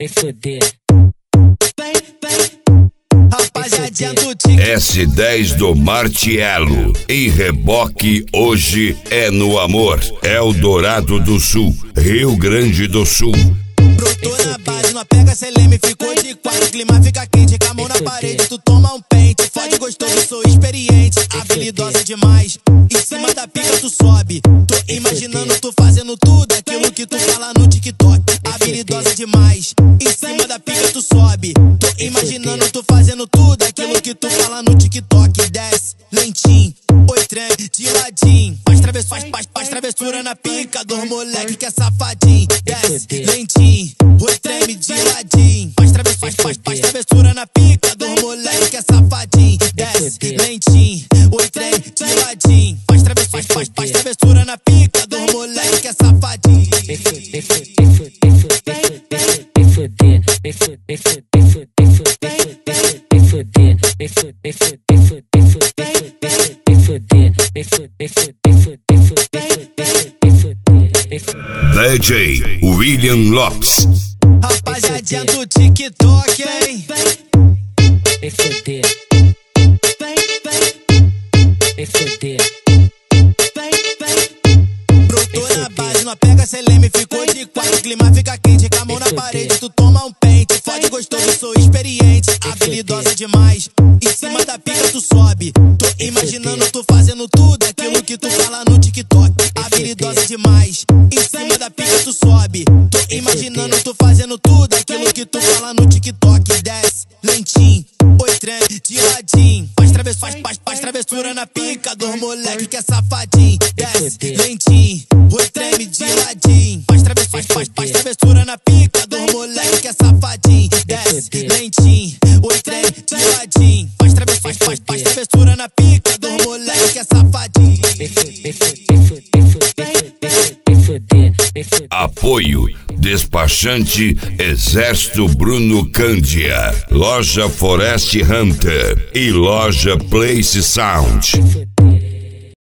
Rapaziadinha do Tique. S10 do Martiello. E reboque hoje é no amor. Eldorado do Sul, Rio Grande do Sul. Brotou na base, não pega CLM, ficou de quatro. O clima fica quente, com a mão na parede, tu toma um pente. Fode gostoso, sou experiente, habilidosa demais. Em cima da pica tu sobe. Tô imaginando tu fazendo tudo aquilo que tu fala no TikTok. Habilidosa demais. Em cima da pica tu sobe. Tô imaginando tu fazendo tudo aquilo que tu fala no TikTok. Desce, lentinho, oi trem, de ladinho. Faz travessura na pica dos moleque que é safadinho. Desce, lentinho, oi treme de ladinho. Faz travessura na pica dos moleque que é safadinho. Desce, lentinho, oi treme de ladinho. Faz travessura na pica dos moleque que é safadinho. DJ William Lopes. Rapaziadinha do TikTok, hein? Brotou na base, não pega CLM, ficou de quatro. O clima fica quente, com a mão na parede, tu toma um pente. Fode gostoso, sou experiente, habilidosa demais. Em cima da pica tu sobe. Tô imaginando tu fazendo tudo aquilo que tu fala no TikTok. Habilidosa demais. Em cima da pica tu sobe. Tô imaginando tu fazendo tudo aquilo que tu fala no TikTok. Desce, lentinho, oi trem, de ladinho. Faz travessura na pica dos moleque que é safadinho. Desce, lentinho, oi treme de ladinho. Faz travessura na pica dos moleque que é safadinho. Desce, lentinho, oi treme de ladinho. Faz travessura na pica dos moleque que é safadinho. Apoio Despachante Exército Bruno Cândia, Loja Forest Hunter e Loja Place Sound.